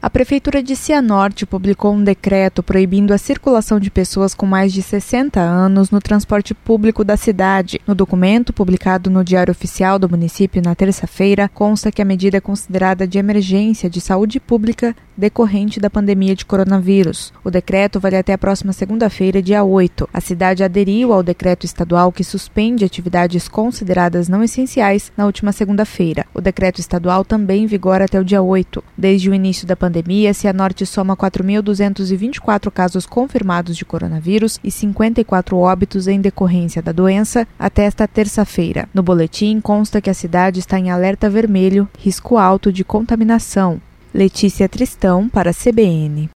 A Prefeitura de Cianorte publicou um decreto proibindo a circulação de pessoas com mais de 60 anos no transporte público da cidade. No documento, publicado no Diário Oficial do município na terça-feira, consta que a medida é considerada de emergência de saúde pública decorrente da pandemia de coronavírus. O decreto vale até a próxima segunda-feira, dia 8. A cidade aderiu ao decreto estadual que suspende atividades consideradas não essenciais na última segunda-feira. O decreto estadual também vigora até o dia 8. Desde o início da pandemia, Cianorte soma 4.224 casos confirmados de coronavírus e 54 óbitos em decorrência da doença até esta terça-feira. No boletim consta que a cidade está em alerta vermelho, risco alto de contaminação. Letícia Tristão, para a CBN.